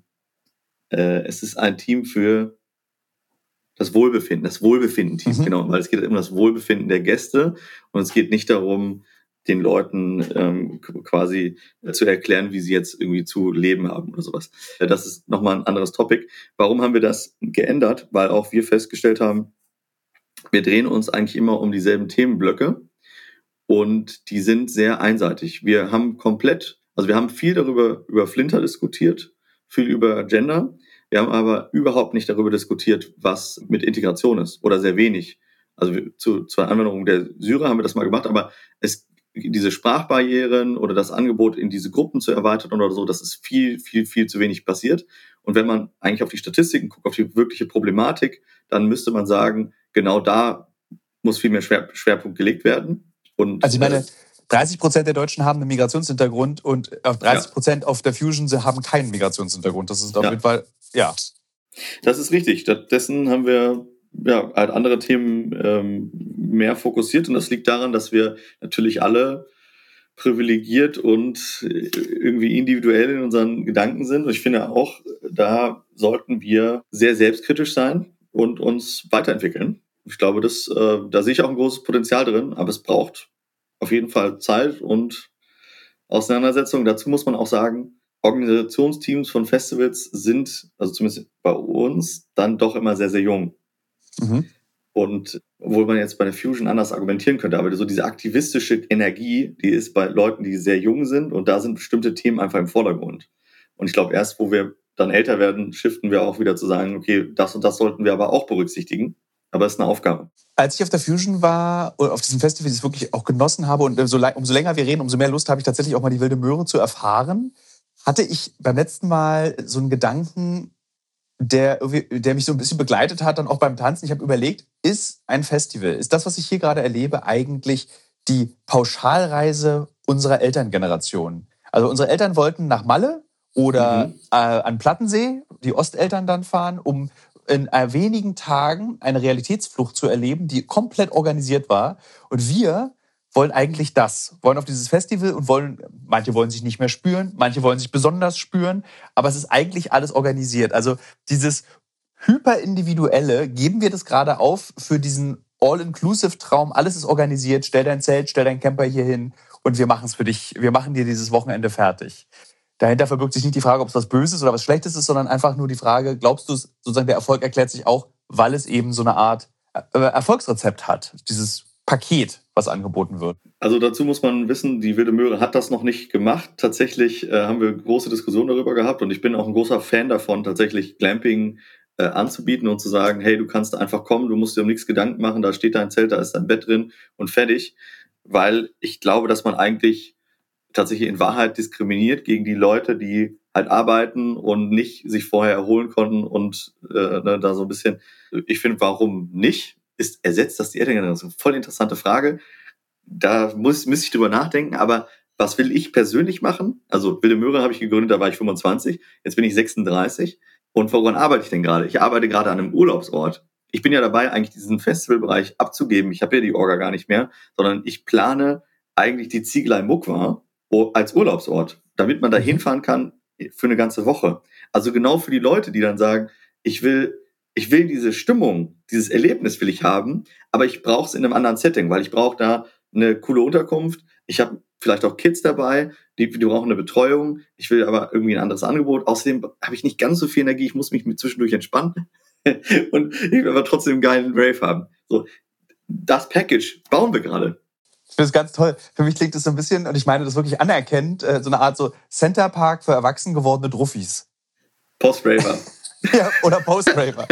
es ist ein Team für das Wohlbefinden-Team, genau, weil es geht um das Wohlbefinden der Gäste und es geht nicht darum, den Leuten quasi zu erklären, wie sie jetzt irgendwie zu leben haben oder sowas. Das ist nochmal ein anderes Topic. Warum haben wir das geändert? Weil auch wir festgestellt haben, wir drehen uns eigentlich immer um dieselben Themenblöcke und die sind sehr einseitig. Wir haben viel über Flinter diskutiert, viel über Gender. Wir haben aber überhaupt nicht darüber diskutiert, was mit Integration ist oder sehr wenig. Also zur Anwanderung der Syrer haben wir das mal gemacht, aber diese Sprachbarrieren oder das Angebot in diese Gruppen zu erweitern oder so, das ist viel, viel, viel zu wenig passiert. Und wenn man eigentlich auf die Statistiken guckt, auf die wirkliche Problematik, dann müsste man sagen, genau da muss viel mehr Schwerpunkt gelegt werden. Und, also ich meine, 30% der Deutschen haben einen Migrationshintergrund und 30% auf der Fusion haben keinen Migrationshintergrund. Das ist auf jeden Fall, ja. Das ist richtig. Stattdessen haben wir halt andere Themen mehr fokussiert und das liegt daran, dass wir natürlich alle privilegiert und irgendwie individuell in unseren Gedanken sind. Und ich finde auch, da sollten wir sehr selbstkritisch sein und uns weiterentwickeln. Ich glaube, da sehe ich auch ein großes Potenzial drin, aber es braucht auf jeden Fall Zeit und Auseinandersetzung. Dazu muss man auch sagen, Organisationsteams von Festivals sind, also zumindest bei uns, dann doch immer sehr, sehr jung. Mhm. Und obwohl man jetzt bei der Fusion anders argumentieren könnte, aber so diese aktivistische Energie, die ist bei Leuten, die sehr jung sind und da sind bestimmte Themen einfach im Vordergrund. Und ich glaube, erst wo wir dann älter werden, shiften wir auch wieder zu sagen, okay, das und das sollten wir aber auch berücksichtigen. Aber es ist eine Aufgabe. Als ich auf der Fusion war, oder auf diesem Festival, das ich wirklich auch genossen habe und umso länger wir reden, umso mehr Lust habe ich tatsächlich auch mal die Wilde Möhre zu erfahren, hatte ich beim letzten Mal so einen Gedanken, der mich so ein bisschen begleitet hat, dann auch beim Tanzen. Ich habe überlegt, ist das, was ich hier gerade erlebe, eigentlich die Pauschalreise unserer Elterngeneration? Also unsere Eltern wollten nach Malle oder an Plattensee, die Osteltern dann fahren, um in wenigen Tagen eine Realitätsflucht zu erleben, die komplett organisiert war. Und wir wollen eigentlich das, wollen auf dieses Festival und manche wollen sich nicht mehr spüren, manche wollen sich besonders spüren, aber es ist eigentlich alles organisiert. Also dieses Hyperindividuelle, geben wir das gerade auf für diesen All-Inclusive-Traum, alles ist organisiert, stell dein Zelt, stell deinen Camper hier hin und wir machen es für dich, wir machen dir dieses Wochenende fertig. Dahinter verbirgt sich nicht die Frage, ob es was Böses oder was Schlechtes ist, sondern einfach nur die Frage, glaubst du, sozusagen der Erfolg erklärt sich auch, weil es eben so eine Art Erfolgsrezept hat, dieses Paket, was angeboten wird. Also dazu muss man wissen, die Wilde Möhre hat das noch nicht gemacht. Tatsächlich haben wir große Diskussionen darüber gehabt und ich bin auch ein großer Fan davon, tatsächlich Glamping anzubieten und zu sagen, hey, du kannst einfach kommen, du musst dir um nichts Gedanken machen, da steht dein Zelt, da ist dein Bett drin und fertig. Weil ich glaube, dass man eigentlich tatsächlich in Wahrheit diskriminiert gegen die Leute, die halt arbeiten und nicht sich vorher erholen konnten und da so ein bisschen, ich finde, warum nicht? Ersetzt das die Elterngeneration? Voll interessante Frage. Da müsste ich drüber nachdenken, aber was will ich persönlich machen? Also Wilde Möhre habe ich gegründet, da war ich 25, jetzt bin ich 36. Und woran arbeite ich denn gerade? Ich arbeite gerade an einem Urlaubsort. Ich bin ja dabei, eigentlich diesen Festivalbereich abzugeben. Ich habe ja die Orga gar nicht mehr, sondern ich plane eigentlich die Ziegelei Muckwa als Urlaubsort, damit man da hinfahren kann für eine ganze Woche. Also genau für die Leute, die dann sagen, ich will diese Stimmung, dieses Erlebnis will ich haben, aber ich brauche es in einem anderen Setting, weil ich brauche da eine coole Unterkunft. Ich habe vielleicht auch Kids dabei, die brauchen eine Betreuung. Ich will aber irgendwie ein anderes Angebot. Außerdem habe ich nicht ganz so viel Energie. Ich muss mich zwischendurch entspannen. Und ich will aber trotzdem einen geilen Rave haben. So, das Package bauen wir gerade. Ich finde es ganz toll. Für mich klingt es so ein bisschen, und ich meine das wirklich anerkennend, so eine Art so Centerpark für erwachsen gewordene Druffis. Post-Raver. Ja, oder Post-Raver.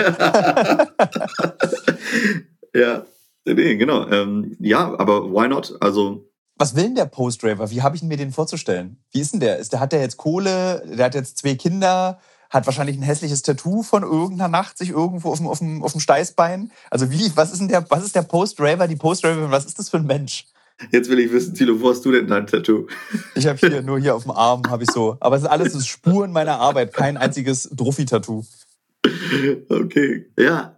Ja, nee, genau. Ja, aber why not? Also was will denn der Post-Raver? Wie habe ich mir den vorzustellen? Wie ist denn der? Hat der jetzt Kohle? Der hat jetzt 2 Kinder? Hat wahrscheinlich ein hässliches Tattoo von irgendeiner Nacht sich irgendwo auf dem Steißbein? Also was ist der Post-Raver, die Post-Raver? Was ist das für ein Mensch? Jetzt will ich wissen, Thilo, wo hast du denn dein Tattoo? Ich habe nur hier auf dem Arm, habe ich so. Aber es sind alles so Spuren meiner Arbeit, kein einziges Druffi-Tattoo. Okay, ja,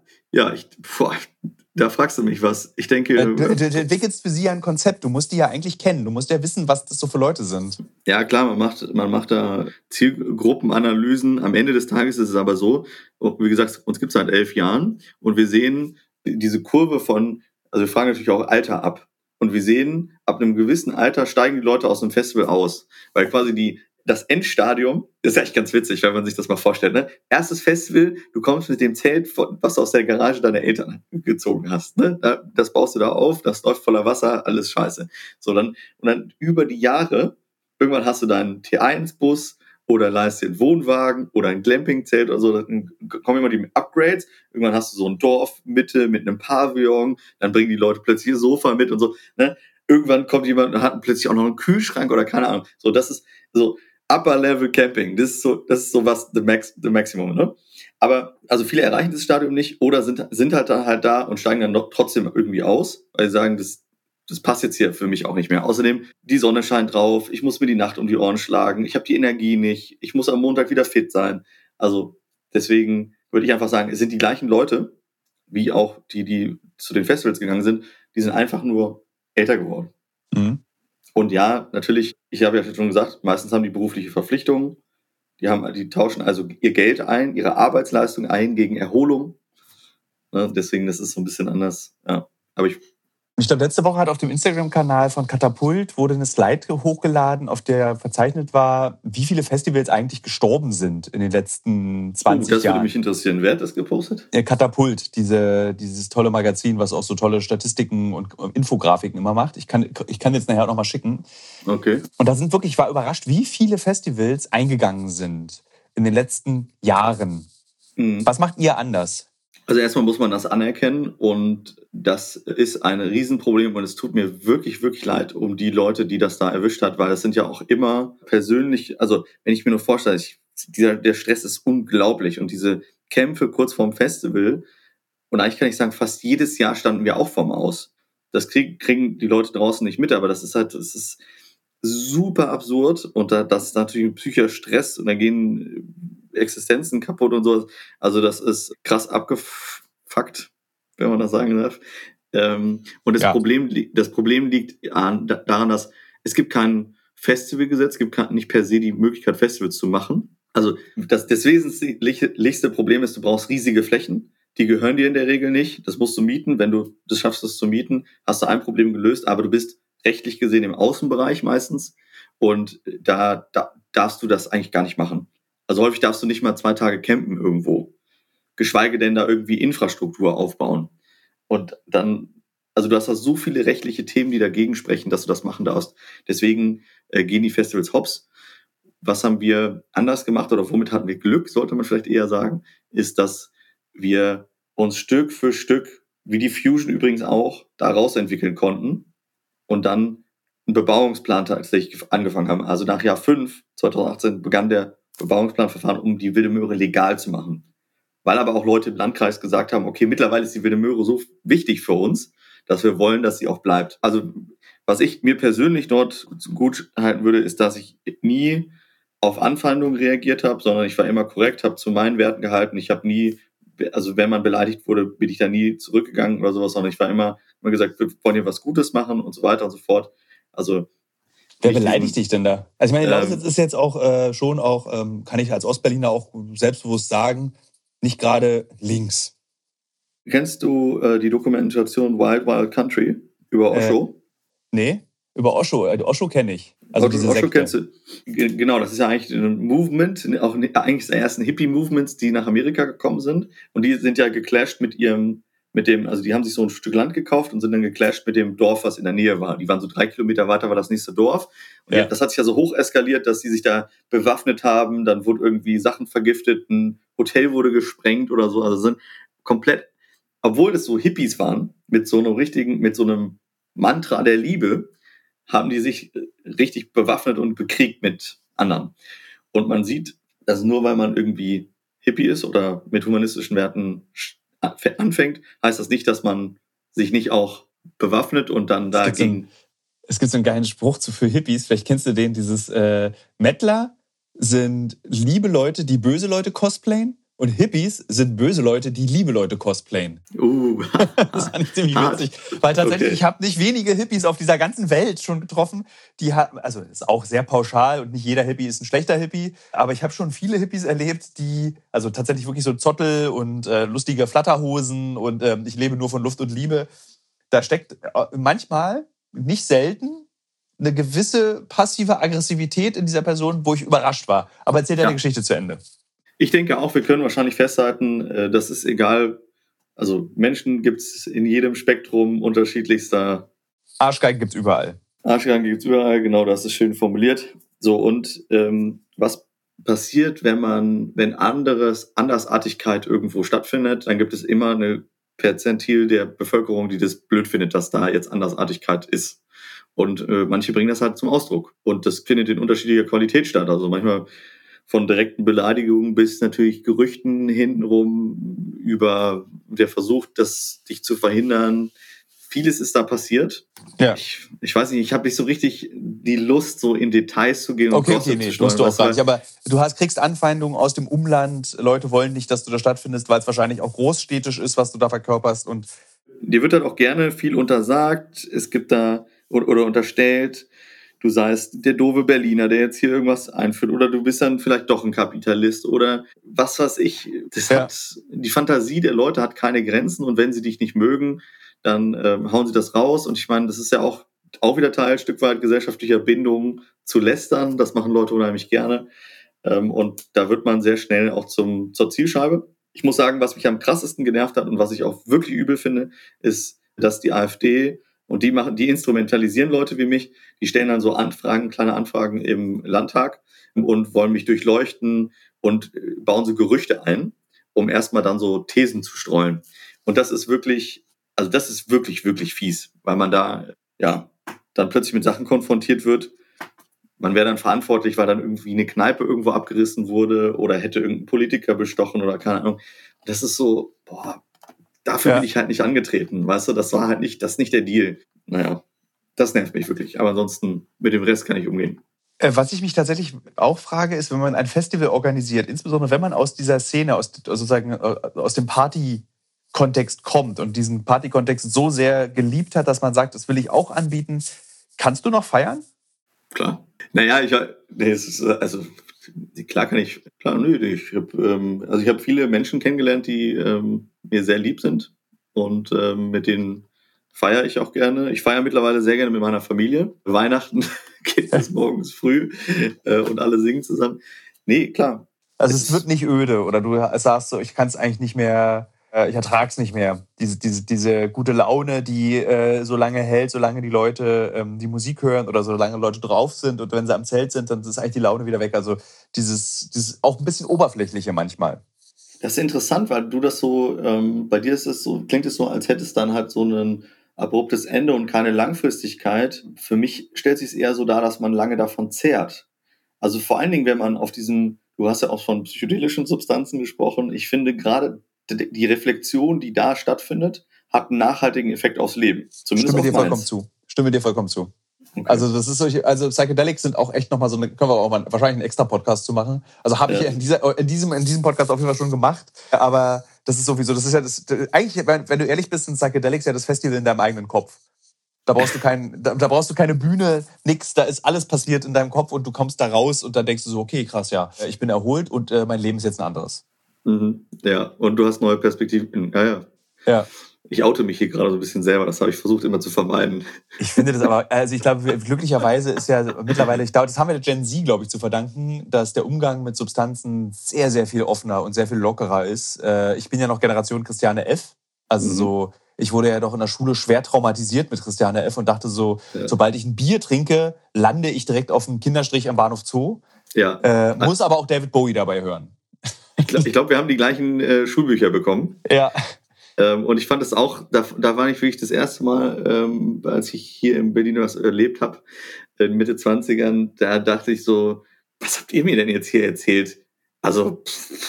da fragst du mich was. Ich denke... Du entwickelst für sie ja ein Konzept. Du musst die ja eigentlich kennen. Du musst ja wissen, was das so für Leute sind. Ja, klar, man macht da Zielgruppenanalysen. Am Ende des Tages ist es aber so, wie gesagt, uns gibt es seit 11 Jahren und wir sehen diese Kurve also wir fragen natürlich auch Alter ab. Und wir sehen, ab einem gewissen Alter steigen die Leute aus dem Festival aus. Weil quasi das Endstadium, das ist eigentlich ganz witzig, wenn man sich das mal vorstellt, ne? Erstes Festival, du kommst mit dem Zelt, was du aus der Garage deiner Eltern gezogen hast, ne? Das baust du da auf, das läuft voller Wasser, alles scheiße. So, und dann über die Jahre, irgendwann hast du deinen T1-Bus oder leist dir einen Wohnwagen oder ein Glamping-Zelt oder so, dann kommen immer die Upgrades. Irgendwann hast du so ein Dorfmitte mit einem Pavillon, dann bringen die Leute plötzlich ein Sofa mit und so, ne? Irgendwann kommt jemand und hat plötzlich auch noch einen Kühlschrank oder keine Ahnung. So, das ist so Upper Level Camping. Das ist so was, the Maximum, ne? Aber, also viele erreichen das Stadium nicht oder sind halt da und steigen dann noch trotzdem irgendwie aus, weil sie sagen, das passt jetzt hier für mich auch nicht mehr. Außerdem, die Sonne scheint drauf, ich muss mir die Nacht um die Ohren schlagen, ich habe die Energie nicht, ich muss am Montag wieder fit sein. Also deswegen würde ich einfach sagen, es sind die gleichen Leute, wie auch die zu den Festivals gegangen sind, die sind einfach nur älter geworden. Mhm. Und ja, natürlich, ich habe ja schon gesagt, meistens haben die berufliche Verpflichtungen, die tauschen also ihr Geld ein, ihre Arbeitsleistung ein gegen Erholung. Ne, deswegen, das ist so ein bisschen anders. Ja, aber ich glaube, letzte Woche hat auf dem Instagram-Kanal von Katapult wurde eine Slide hochgeladen, auf der verzeichnet war, wie viele Festivals eigentlich gestorben sind in den letzten 20 Jahren. Das würde mich interessieren. Wer hat das gepostet? Katapult, dieses tolle Magazin, was auch so tolle Statistiken und Infografiken immer macht. Ich kann jetzt nachher auch noch mal schicken. Okay. Und ich war überrascht, wie viele Festivals eingegangen sind in den letzten Jahren. Mhm. Was macht ihr anders? Also erstmal muss man das anerkennen und das ist ein Riesenproblem und es tut mir wirklich, wirklich leid um die Leute, die das da erwischt hat, weil das sind ja auch immer persönlich, also wenn ich mir nur vorstelle, der Stress ist unglaublich und diese Kämpfe kurz vorm Festival und eigentlich kann ich sagen, fast jedes Jahr standen wir auch vorm Aus. Das kriegen die Leute draußen nicht mit, aber das ist super absurd und das ist natürlich ein psychischer Stress und da gehen Existenzen kaputt und sowas. Also das ist krass abgefuckt, wenn man das sagen darf. Und das Problem liegt daran, dass es gibt kein Festivalgesetz, es gibt nicht per se die Möglichkeit, Festivals zu machen. Also das wesentlichste Problem ist, du brauchst riesige Flächen. Die gehören dir in der Regel nicht. Das musst du mieten. Wenn du das schaffst, das zu mieten, hast du ein Problem gelöst. Aber du bist rechtlich gesehen im Außenbereich meistens. Und da darfst du das eigentlich gar nicht machen. Also häufig darfst du nicht mal 2 Tage campen irgendwo. Geschweige denn da irgendwie Infrastruktur aufbauen. Und dann, also du hast da so viele rechtliche Themen, die dagegen sprechen, dass du das machen darfst. Deswegen gehen die Festivals hops. Was haben wir anders gemacht oder womit hatten wir Glück, sollte man vielleicht eher sagen, ist, dass wir uns Stück für Stück, wie die Fusion übrigens auch, da rausentwickeln konnten und dann einen Bebauungsplan tatsächlich angefangen haben. Also nach Jahr 5, 2018, begann der Bebauungsplanverfahren, um die Wilde Möhre legal zu machen. Weil aber auch Leute im Landkreis gesagt haben, okay, mittlerweile ist die Wilde Möhre so wichtig für uns, dass wir wollen, dass sie auch bleibt. Also was ich mir persönlich dort gut halten würde, ist, dass ich nie auf Anfeindungen reagiert habe, sondern ich war immer korrekt, habe zu meinen Werten gehalten. Ich habe nie, also wenn man beleidigt wurde, bin ich da nie zurückgegangen oder sowas, sondern ich war immer gesagt, wir wollen hier was Gutes machen und so weiter und so fort. Also wer beleidigt dich denn da? Also ich meine, Lausitz ist jetzt auch schon auch, kann ich als Ostberliner auch selbstbewusst sagen, nicht gerade links. Kennst du die Dokumentation Wild Wild Country über Osho? Nee, über Osho. Osho kenne ich. Also diese Osho Sekte. kennst du. Genau, das ist ja eigentlich ein Movement, auch eigentlich der ersten Hippie-Movements, die nach Amerika gekommen sind. Und die sind ja geclasht mit dem, also die haben sich so ein Stück Land gekauft und sind dann geclasht mit dem Dorf, was in der Nähe war. Die waren so 3 Kilometer weiter, war das nächste Dorf. Und das hat sich ja so hoch eskaliert, dass sie sich da bewaffnet haben. Dann wurde irgendwie Sachen vergiftet, ein Hotel wurde gesprengt oder so. Also sind komplett, obwohl das so Hippies waren, mit so einem Mantra der Liebe, haben die sich richtig bewaffnet und bekriegt mit anderen. Und man sieht, dass nur weil man irgendwie Hippie ist oder mit humanistischen Werten anfängt, heißt das nicht, dass man sich nicht auch bewaffnet und dann dagegen... Es gibt so einen geilen Spruch für Hippies, vielleicht kennst du den, dieses Mettler sind liebe Leute, die böse Leute cosplayen. Und Hippies sind böse Leute, die liebe Leute cosplayen. Das fand ich ziemlich witzig. Weil tatsächlich, ich habe nicht wenige Hippies auf dieser ganzen Welt schon getroffen, die haben, also ist auch sehr pauschal und nicht jeder Hippie ist ein schlechter Hippie, aber ich habe schon viele Hippies erlebt, die, also tatsächlich wirklich so Zottel und lustige Flatterhosen und ich lebe nur von Luft und Liebe. Da steckt manchmal, nicht selten, eine gewisse passive Aggressivität in dieser Person, wo ich überrascht war. Aber erzähl deine Geschichte zu Ende. Ich denke auch, wir können wahrscheinlich festhalten, das ist egal, also Menschen gibt es in jedem Spektrum unterschiedlichster. Arschgeigen gibt es überall. Arschgeigen gibt es überall, genau, das ist schön formuliert. So, und was passiert, wenn Andersartigkeit irgendwo stattfindet, dann gibt es immer eine Perzentil der Bevölkerung, die das blöd findet, dass da jetzt Andersartigkeit ist. Und manche bringen das halt zum Ausdruck. Und das findet in unterschiedlicher Qualität statt. Also manchmal von direkten Beleidigungen bis natürlich Gerüchten hintenrum über der Versuch, dich zu verhindern. Vieles ist da passiert. Ja. Ich weiß nicht, ich habe nicht so richtig die Lust, so in Details zu gehen. Okay, nee, musst du auch gar nicht. Aber du kriegst Anfeindungen aus dem Umland. Leute wollen nicht, dass du da stattfindest, weil es wahrscheinlich auch großstädtisch ist, was du da verkörperst. Und dir wird halt auch gerne viel untersagt. Es gibt da oder unterstellt, du seist der doofe Berliner, der jetzt hier irgendwas einführt. Oder du bist dann vielleicht doch ein Kapitalist oder was weiß ich. Die Fantasie der Leute hat keine Grenzen. Und wenn sie dich nicht mögen, dann hauen sie das raus. Und ich meine, das ist ja auch wieder Teil, ein Stück weit gesellschaftlicher Bindung zu lästern. Das machen Leute unheimlich gerne. Und da wird man sehr schnell auch zur Zielscheibe. Ich muss sagen, was mich am krassesten genervt hat und was ich auch wirklich übel finde, ist, dass die AfD und die instrumentalisieren Leute wie mich, die stellen dann so kleine Anfragen im Landtag und wollen mich durchleuchten und bauen so Gerüchte ein, um erstmal dann so Thesen zu streuen. Und das ist wirklich wirklich fies, weil man da dann plötzlich mit Sachen konfrontiert wird. Man wäre dann verantwortlich, weil dann irgendwie eine Kneipe irgendwo abgerissen wurde oder hätte irgendein Politiker bestochen oder keine Ahnung. Das ist so, dafür bin ich halt nicht angetreten, weißt du, das ist nicht der Deal. Naja, das nervt mich wirklich. Aber ansonsten, mit dem Rest kann ich umgehen. Was ich mich tatsächlich auch frage, ist, wenn man ein Festival organisiert, insbesondere wenn man aus dieser Szene, aus dem Party Partykontext kommt und diesen Partykontext so sehr geliebt hat, dass man sagt, das will ich auch anbieten. Kannst du noch feiern? Klar. Naja, klar kann ich, klar, nö, ich habe viele Menschen kennengelernt, die mir sehr lieb sind und mit denen feiere ich auch gerne. Ich feiere mittlerweile sehr gerne mit meiner Familie. Weihnachten geht es morgens früh und alle singen zusammen. Nee, klar. Also es wird nicht öde oder du sagst so, ich kann es eigentlich nicht mehr, ich ertrage es nicht mehr. Diese gute Laune, die so lange hält, solange die Leute die Musik hören oder solange Leute drauf sind und wenn sie am Zelt sind, dann ist eigentlich die Laune wieder weg. Also dieses auch ein bisschen Oberflächliche manchmal. Das ist interessant, weil du das so, bei dir ist es so, klingt es so, als hätte es dann halt so ein abruptes Ende und keine Langfristigkeit. Für mich stellt sich es eher so dar, dass man lange davon zehrt. Also vor allen Dingen, wenn man auf diesen, du hast ja auch von psychedelischen Substanzen gesprochen, ich finde gerade die Reflexion, die da stattfindet, hat einen nachhaltigen Effekt aufs Leben. Zumindest Stimme dir vollkommen zu. Okay. Also das ist also Psychedelics sind auch echt nochmal so eine, können wir auch mal wahrscheinlich einen extra Podcast zu machen. Also habe ich in diesem Podcast auf jeden Fall schon gemacht. Aber das ist sowieso, das ist ja eigentlich, wenn du ehrlich bist, sind Psychedelics ja das Festival in deinem eigenen Kopf. Da brauchst du keine Bühne, nix, da ist alles passiert in deinem Kopf und du kommst da raus und dann denkst du so, okay, krass, ja, ich bin erholt und mein Leben ist jetzt ein anderes. Mhm. Ja, und du hast neue Perspektiven. Ja. Ich oute mich hier gerade so ein bisschen selber, das habe ich versucht immer zu vermeiden. Ich finde das aber, also ich glaube, glücklicherweise ist ja mittlerweile, das haben wir der Gen Z, glaube ich, zu verdanken, dass der Umgang mit Substanzen sehr, sehr viel offener und sehr viel lockerer ist. Ich bin ja noch Generation Christiane F., also so, ich wurde ja doch in der Schule schwer traumatisiert mit Christiane F. und dachte so, sobald ich ein Bier trinke, lande ich direkt auf dem Kinderstrich am Bahnhof Zoo. Ja. Muss aber auch David Bowie dabei hören. Ich glaube, wir haben die gleichen Schulbücher bekommen. Ja. Und ich fand es auch, da war ich wirklich das erste Mal, als ich hier in Berlin was erlebt habe, in Mitte 20ern, da dachte ich so, was habt ihr mir denn jetzt hier erzählt? Also,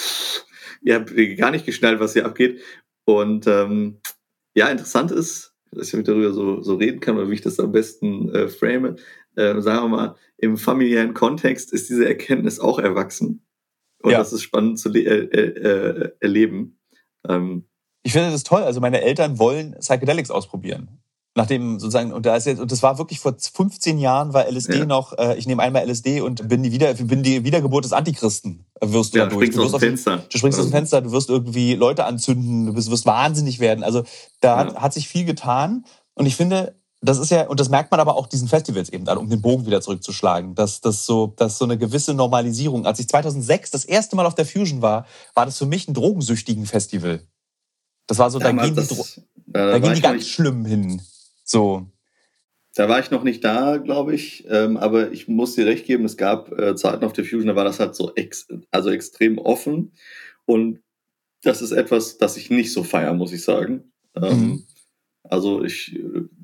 ihr habt gar nicht geschnallt, was hier abgeht. Und interessant ist, dass ich darüber so reden kann oder wie ich das am besten frame. Sagen wir mal, im familiären Kontext ist diese Erkenntnis auch erwachsen. Und das ist spannend zu erleben. Ich finde das toll. Also meine Eltern wollen Psychedelics ausprobieren. Nachdem sozusagen, und das war wirklich vor 15 Jahren, war LSD noch, ich nehme einmal LSD und bin die Wiedergeburt des Antichristen. Wirst du dadurch. Du springst aus dem Fenster, du wirst irgendwie Leute anzünden, du wirst wahnsinnig werden. Also da hat sich viel getan. Und ich finde, das ist ja, und das merkt man aber auch diesen Festivals eben an, um den Bogen wieder zurückzuschlagen, dass so eine gewisse Normalisierung. Als ich 2006 das erste Mal auf der Fusion war das für mich ein drogensüchtigen Festival. Das war so, da gehen die ganz schlimm hin. So. Da war ich noch nicht da, glaube ich, aber ich muss dir recht geben, es gab Zeiten auf der Fusion, da war das halt so extrem offen und das ist etwas, das ich nicht so feiere, muss ich sagen. Also ich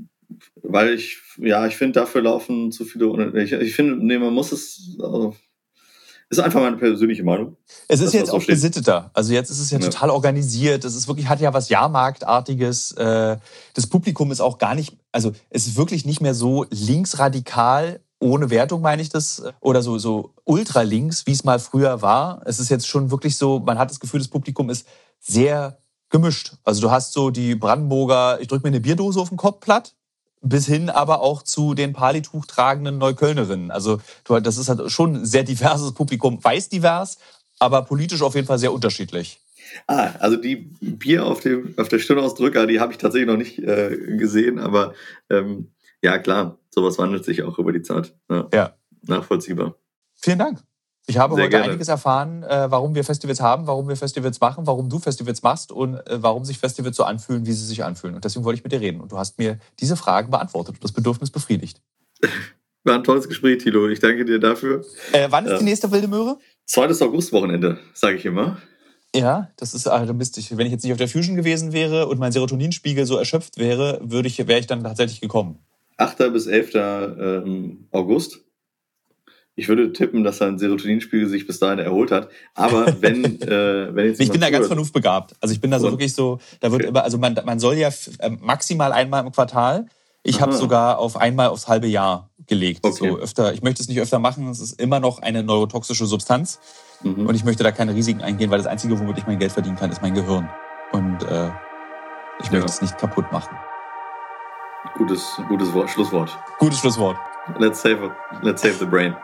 finde, dafür laufen zu viele, ich finde, man muss es, ist einfach meine persönliche Meinung. Es ist jetzt auch gesitteter. Also jetzt ist es ja total organisiert. Es ist wirklich, hat ja was Jahrmarktartiges. Das Publikum ist auch gar nicht, also es ist wirklich nicht mehr so linksradikal, ohne Wertung meine ich das, oder so ultralinks, wie es mal früher war. Es ist jetzt schon wirklich so, man hat das Gefühl, das Publikum ist sehr gemischt. Also du hast so die Brandenburger, ich drücke mir eine Bierdose auf den Kopf platt, bis hin aber auch zu den Palituch tragenden Neuköllnerinnen. Also das ist halt schon ein sehr diverses Publikum, weiß divers, aber politisch auf jeden Fall sehr unterschiedlich. Also die Bier auf der Stirnausdrücker, die habe ich tatsächlich noch nicht gesehen, aber ja klar, sowas wandelt sich auch über die Zeit. Ja. Nachvollziehbar. Vielen Dank. Ich habe heute einiges erfahren, warum wir Festivals haben, warum wir Festivals machen, warum du Festivals machst und warum sich Festivals so anfühlen, wie sie sich anfühlen. Und deswegen wollte ich mit dir reden. Und du hast mir diese Fragen beantwortet und das Bedürfnis befriedigt. War ein tolles Gespräch, Thilo. Ich danke dir dafür. Wann ist die nächste Wilde Möhre? 2. August-Wochenende, sage ich immer. Ja, das ist mistig. Wenn ich jetzt nicht auf der Fusion gewesen wäre und mein Serotoninspiegel so erschöpft wäre, wäre ich dann tatsächlich gekommen. 8. bis 11. August. Ich würde tippen, dass sein Serotoninspiegel sich bis dahin erholt hat. Aber wenn jetzt ich bin da ganz vernunftbegabt. Also ich bin da so wirklich so, da wird immer, also man soll ja maximal einmal im Quartal. Ich habe sogar auf einmal aufs halbe Jahr gelegt. Okay. So öfter. Ich möchte es nicht öfter machen. Es ist immer noch eine neurotoxische Substanz. Und ich möchte da keine Risiken eingehen, weil das Einzige, womit ich mein Geld verdienen kann, ist mein Gehirn. Und Ich möchte es nicht kaputt machen. Gutes Schlusswort. Gutes Schlusswort. Let's save the brain.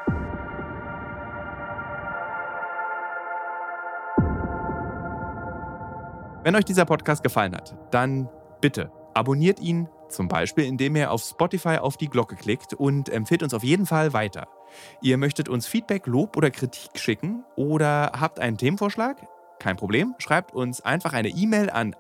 Wenn euch dieser Podcast gefallen hat, dann bitte abonniert ihn, zum Beispiel indem ihr auf Spotify auf die Glocke klickt und empfiehlt uns auf jeden Fall weiter. Ihr möchtet uns Feedback, Lob oder Kritik schicken oder habt einen Themenvorschlag? Kein Problem, schreibt uns einfach eine E-Mail an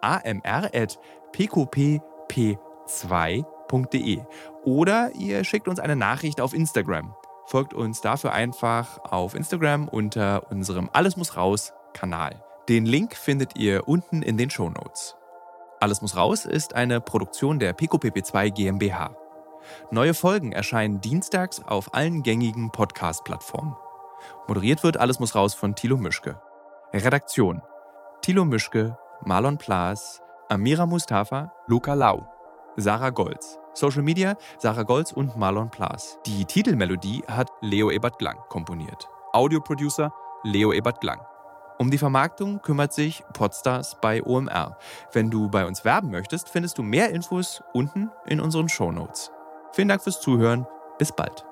amr@pqpp2.de oder ihr schickt uns eine Nachricht auf Instagram. Folgt uns dafür einfach auf Instagram unter unserem Alles muss raus Kanal. Den Link findet ihr unten in den Shownotes. Alles muss raus ist eine Produktion der PQPP2 GmbH. Neue Folgen erscheinen dienstags auf allen gängigen Podcast-Plattformen. Moderiert wird Alles muss raus von Thilo Mischke. Redaktion: Thilo Mischke, Marlon Plaas, Amira Mustafa, Luca Lau, Sarah Golz. Social Media: Sarah Golz und Marlon Plaas. Die Titelmelodie hat Leo Ebert-Glang komponiert. Audioproducer: Leo Ebert-Glang. Um die Vermarktung kümmert sich Podstars bei OMR. Wenn du bei uns werben möchtest, findest du mehr Infos unten in unseren Shownotes. Vielen Dank fürs Zuhören. Bis bald.